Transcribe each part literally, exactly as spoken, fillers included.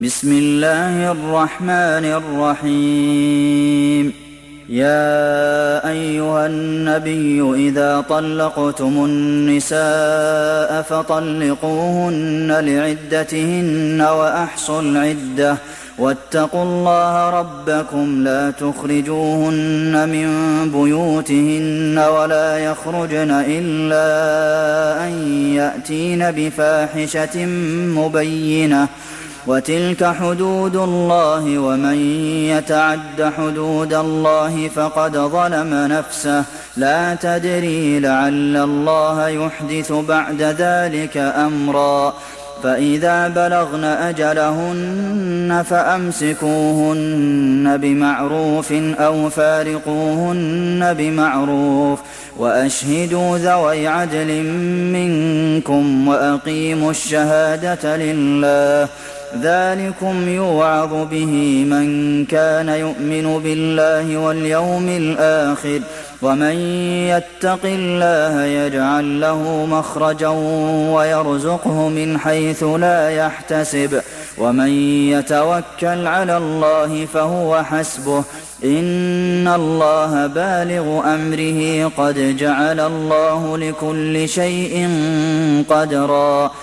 بسم الله الرحمن الرحيم يا أيها النبي إذا طلقتم النساء فطلقوهن لعدتهن وأحصوا العدة واتقوا الله ربكم لا تخرجوهن من بيوتهن ولا يخرجن إلا أن يأتين بفاحشة مبينة وتلك حدود الله ومن يتعد حدود الله فقد ظلم نفسه لا تدري لعل الله يحدث بعد ذلك أمرا فإذا بلغن أجلهن فأمسكوهن بمعروف أو فارقوهن بمعروف وأشهدوا ذوي عدل منكم وأقيموا الشهادة لله ذلكم يوعظ به من كان يؤمن بالله واليوم الآخر ومن يتق الله يجعل له مخرجا ويرزقه من حيث لا يحتسب ومن يتوكل على الله فهو حسبه إن الله بالغ أمره قد جعل الله لكل شيء قدرا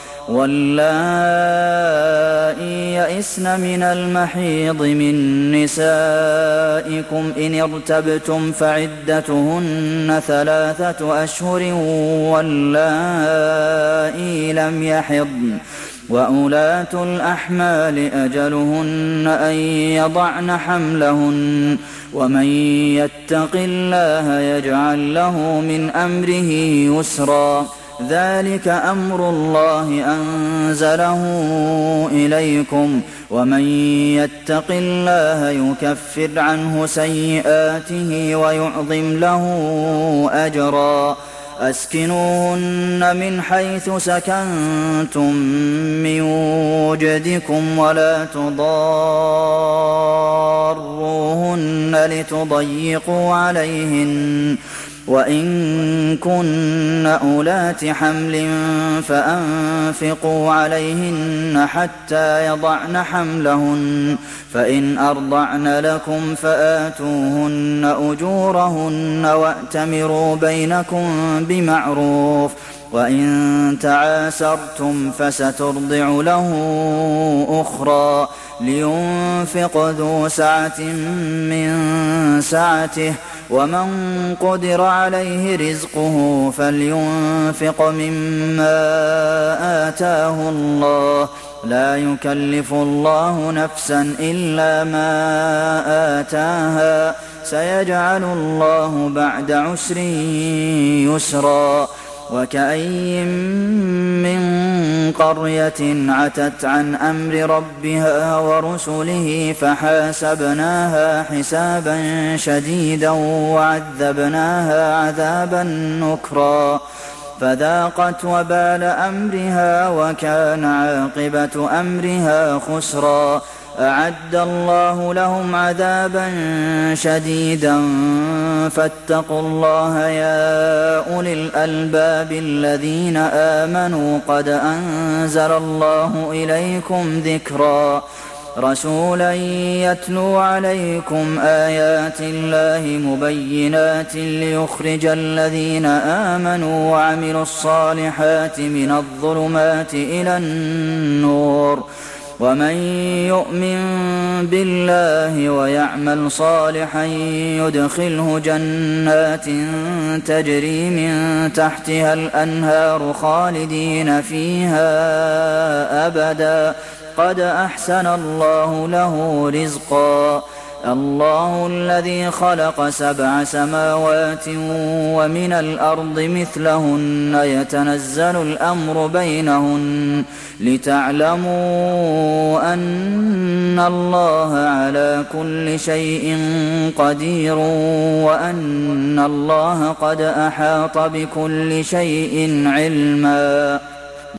واللائي يئسن من المحيض من نسائكم إن ارتبتم فعدتهن ثلاثة أشهر واللائي لم يحضن وأولاة الأحمال أجلهن أن يضعن حملهن ومن يتق الله يجعل له من أمره يسرا ذلك أمر الله أنزله إليكم ومن يتق الله يكفر عنه سيئاته ويعظم له أجرا أسكنوهن من حيث سكنتم من وجدكم ولا تضاروهن لتضيقوا عليهن وإن كن أولات حمل فأنفقوا عليهن حتى يضعن حملهن فإن أرضعن لكم فآتوهن أجورهن وأتمروا بينكم بمعروف وإن تعاسرتم فسترضع له أخرى لينفق ذو سعة من سعته ومن قدر عليه رزقه فلينفق مما آتاه الله لا يكلف الله نفسا إلا ما آتاها سيجعل الله بعد عسر يسرا وكأي من قرية عتت عن أمر ربها ورسله فحاسبناها حسابا شديدا وعذبناها عذابا نكرا فذاقت وبال أمرها وكان عاقبة أمرها خسرا أعد الله لهم عذابا شديدا فاتقوا الله يا أولي الألباب الذين آمنوا قد أنزل الله إليكم ذكرا رسولا يتلو عليكم آيات الله مبينات ليخرج الذين آمنوا وعملوا الصالحات من الظلمات إلى النور ومن يؤمن بالله ويعمل صالحا يدخله جنات تجري من تحتها الأنهار خالدين فيها أبدا قد أحسن الله له رزقا الله الذي خلق سبع سماوات ومن الأرض مثلهن يتنزل الأمر بينهن لتعلموا أن الله على كل شيء قدير وأن الله قد أحاط بكل شيء علما